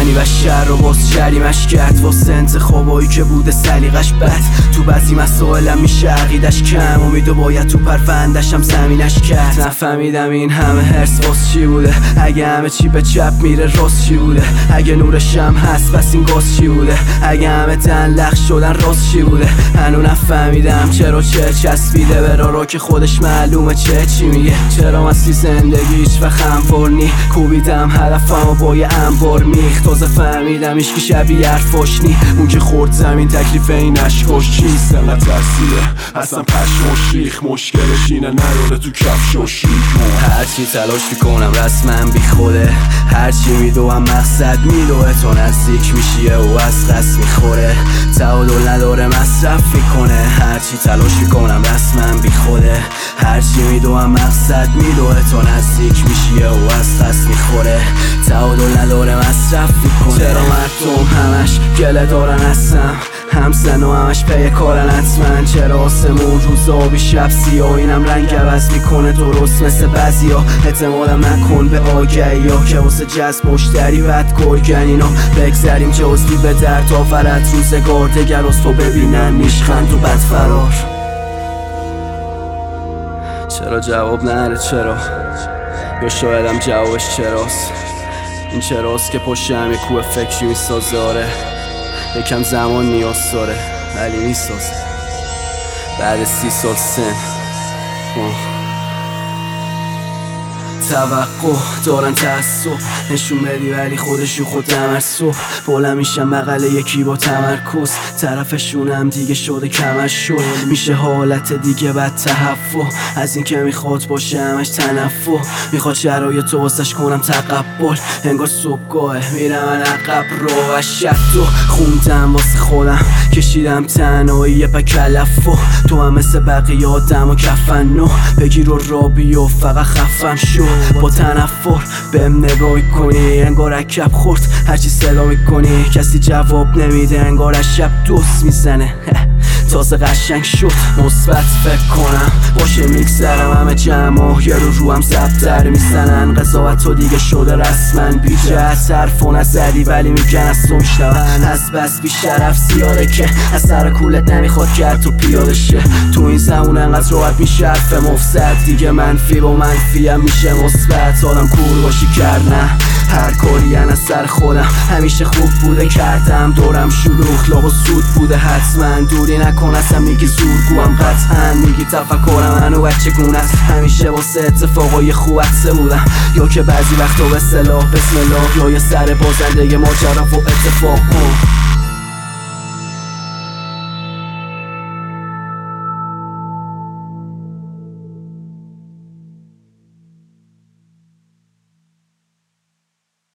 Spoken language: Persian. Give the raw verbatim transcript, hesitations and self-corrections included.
دشمنی و شر رو باز جریمش کرد واسه انتخابایی که بوده سلیقش بد. تو بعضی مسائلم میشه عقیدش کم، امیدو باید تو پروندشم زمینش کرد. نفهمیدم این همه هرس واس چی بوده، اگه همه چی به چپ میره راست چی بوده، اگه نورشم هست پس این گاز چی بوده، اگه همه تن لخ شدن راست چی بوده. هنو نفهمیدم چرا چه چسبیده به رارا که خودش معلومه چه چی میگه. چرا مستی زندگی هیچ وقت هموار نی، کوبیدم هدفم و با یه انبار میخ. تازه فهمیدم ایشکی شبیه حرفاش نی، اون که خورد زمین تکلیف این اشکاش چیست. انقدر ترسیده اصلا پشماش ریخ، مشکلش اینه نداره تو کفشاش ریخ. هرچی تلاش میکنم رسمم بی خوده، هرچی میدوم مقصد میدوه، تو نزدیک میشیه و از قصد میخوره، تعادل نداره مصرف میکنه. هرچی تلاش میکنم رسمم بی خوده، هرچی میدوم مقصد میدوه، تو نزدیک میشیه و از قصد میخوره، تعادل نداره مصرف میکنه. چرا مردم همش گله دارن هستم، همسن و همش پی کارن حتمن. چرا آسمون روز آبی شب سیاه، اینم رنگ عوض میکنه درست مثل بعضیا. اعتمادم نکن به آگهی ها که واسه جذب مشتری بد گرگن اینا. بگذریم جزوی به درد آورد روزگار، دگر از تو ببینن میشخند و بد فرار. چرا جواب نره چرا، یا شایدم جوابش چراست. این چراست که پشت همه کوه فکری میسازه. آره یکم زمان نیاز داره ولی میسازه بعد سی سال سن. آه. توقع دارن تعصب نشون بدی ولی خودشون خود تمرسو. بلند میشم بغل یکی با تمرکز، طرفشونم دیگه شده کمش شد. میشه حالت دیگه بد تهفو، از این که میخواد باشه همش تنفو. میخواد شرایط و واسش کنم تقبل، انگار صبحگاهه میرم من عقب رو و شدو. خوندم واسه خودم کشیدم تنهایی یه پا کلفو. تو هم مثل بقیه آدم و کفن نو بگیر و را بیو فقط خفم شو. با تنفر بهم نگاه کنی انگار اکب خورد، هرچی صدا میکنی کسی جواب نمیده انگار از شب دوست میزنه. تازه قشنگ شد مثبت فکر کنم باشه میگذرم، همه جمع یه رو رو هم زبدر میزنن. قضاوت تو دیگه شده رسمن بی جهت، حرف و نزدی ولی میگن از تو میشنون. از بس بی شرف زیاده که از سر کولت نمیخواد کرد تو پیاده شه. تو این زمون انقدر راحت میشه حرف مفسد، دیگه منفی با منفی هم میشه مثبت. آدم کور باشی کردن هر کاری از سر خودم، همیشه خوب بوده کردم دورم شلوغ لاغ و سود بوده حتما. دوری نکن اصلا میگی زورگوام قطعا، میگی تفکرم منو بچه گونه است. همیشه واسه اتفاقای خوب عطسه بودم، یا که بعضی وقتا به صلاح بسم الله، یا یه سر بازنده ماجرا و اتفاق.